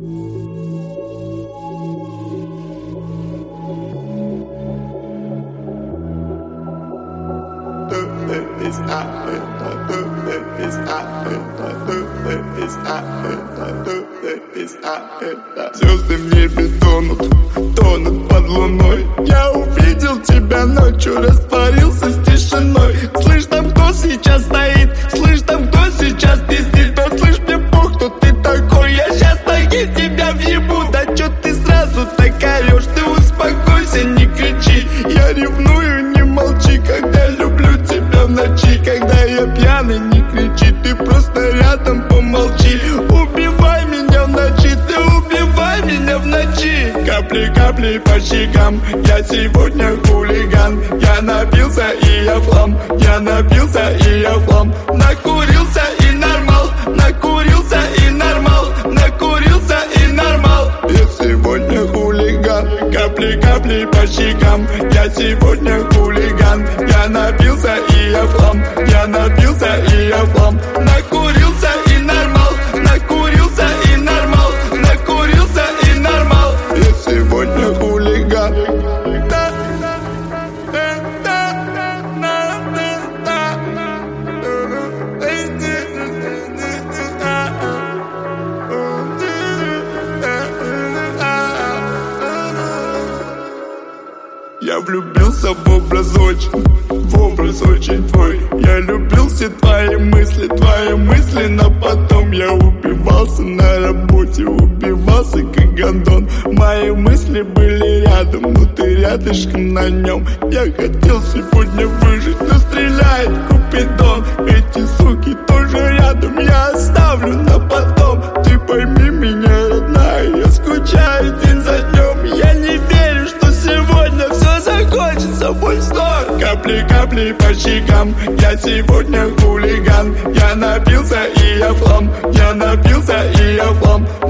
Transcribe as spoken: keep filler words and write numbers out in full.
Звезды в небе тонут, тонут под луной. Я увидел тебя ночью, растворился с тишиной. Слышь, там кто сейчас стоит? Слышь, там кто сейчас пиздит? Да слышь, мне пох, кто ты такой? Я щас ноги тебя въебу. Да чё ты сразу так орёшь? Ты успокойся, не кричи. Я ревную, не молчи, когда люблю тебя в ночи. Когда я пьяный, не кричи, ты просто рядом помолчи. Убивай меня в ночи, ты убивай меня в ночи. Капли, капли по щекам, я сегодня хулиган. Я напился и я флам, я напился и я флам. Накурился и нормал, накурился и нормал, накурился и нормал. Я сегодня хулиган. Капли, капли по щекам, я сегодня хулиган. Я напился и я флам, я напился и я флам. Накурился и нормал, накурился и нормал, накурился и нормал. Я сегодня хулиган. Я влюбился в образ очень, в образ очень твой. Я любил все твои мысли, твои мысли, но потом я убивался на работе, убивался как гондон. Мои мысли были рядом, но ты рядышком на нем. Я хотел сегодня выжить, но стреляет Купидон. Эти суки тоже рядом, я оставлю на потом. Ты пойми меня, родная, я скучаю день за днем. Я не верю, что сегодня все закончится, мой сон. Капли, капли по щекам, я сегодня хулиган. Я напился и я флам, я напился и я флам.